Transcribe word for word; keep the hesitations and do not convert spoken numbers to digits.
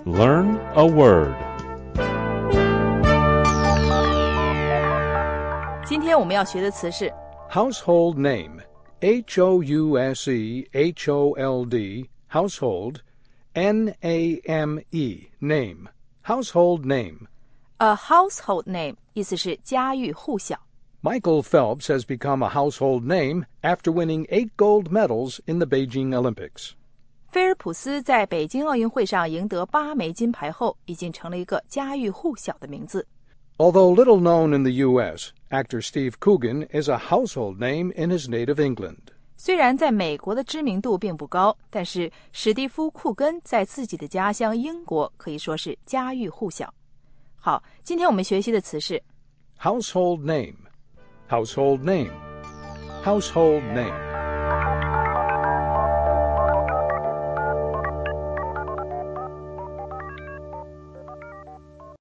Learn a word. 今天我们要学的词是 Household name. H O U S E H O L D, household, N A M E, name. Household name. a household name 意思是家喻户晓。 Michael Phelps has become a household name after winning eight gold medals in the Beijing Olympics. 菲尔普斯在北京奥运会上赢得八枚金牌后，已经成了一个家喻户晓的名字。 Although little known in the U S, actor Steve Coogan is a household name in his native England. 虽然在美国的知名度并不高，但是史蒂夫·库根在自己的家乡英国可以说是家喻户晓。好，今天我们学习的词是 Household name. Household name. Household name.